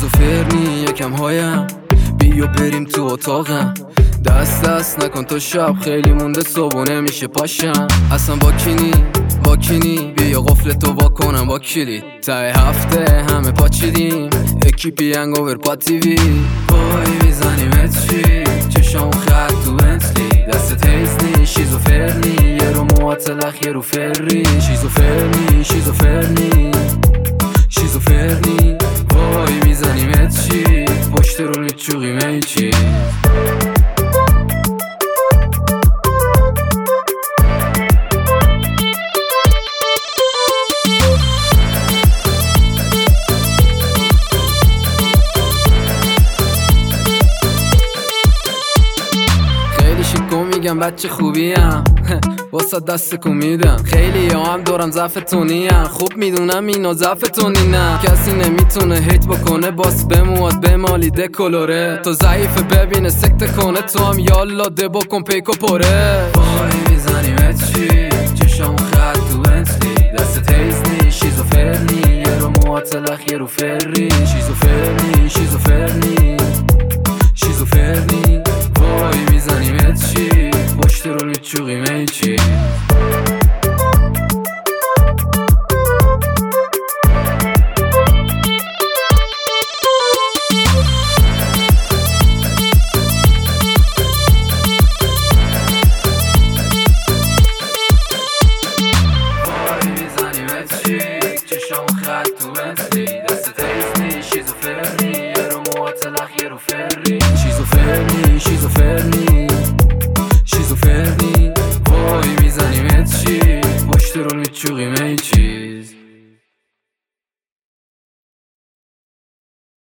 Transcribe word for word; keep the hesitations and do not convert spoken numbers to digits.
شیزوفرنی یکم هایم بیو بریم تو اتاقم دست دست نکن تو شب خیلی مونده صبحونه میشه پاشم اصلا با کینی با کینی بیا قفل تو وا کنم با کلید ته هفته همه پاچیدیم اکیپی انگوور پا تیوی وای میزنیمت چی چشام خط تو بنتلی دست تیزنی شیزوفرنی یه رو معاطلخ یه رو فری شیزوفرنی شیزوفرنی شیزوفرنی وای میزنیمت چی پشت رو میچوقی میچی میگم بچه خوبیم واسه دست کن میدم خیلی ها هم دورم ضعفتونی هم خوب میدونم اینو ضعفتونی نه کسی نمیتونه هیت بکنه باس بمواد بمالی دکولوره تو ضعیف ببینه سکت کنه تو هم یالا ده بکن پیکو پره وای میزنیمت چی چشام خط تو بنتلی دست تیزنی شیزوفرنی یه رو معاطلخ یه رو فری شیزوفرنی شیزوفرنی شیزوفرنی وای میزنیمت چی پشت رو میچوقی میچی چشام خط تو بنتلی دست تیزنی شیزوفرنی یه رو معاطلخ یه رو فری شیزوفرنی شیزوفرنی شیزوفرنی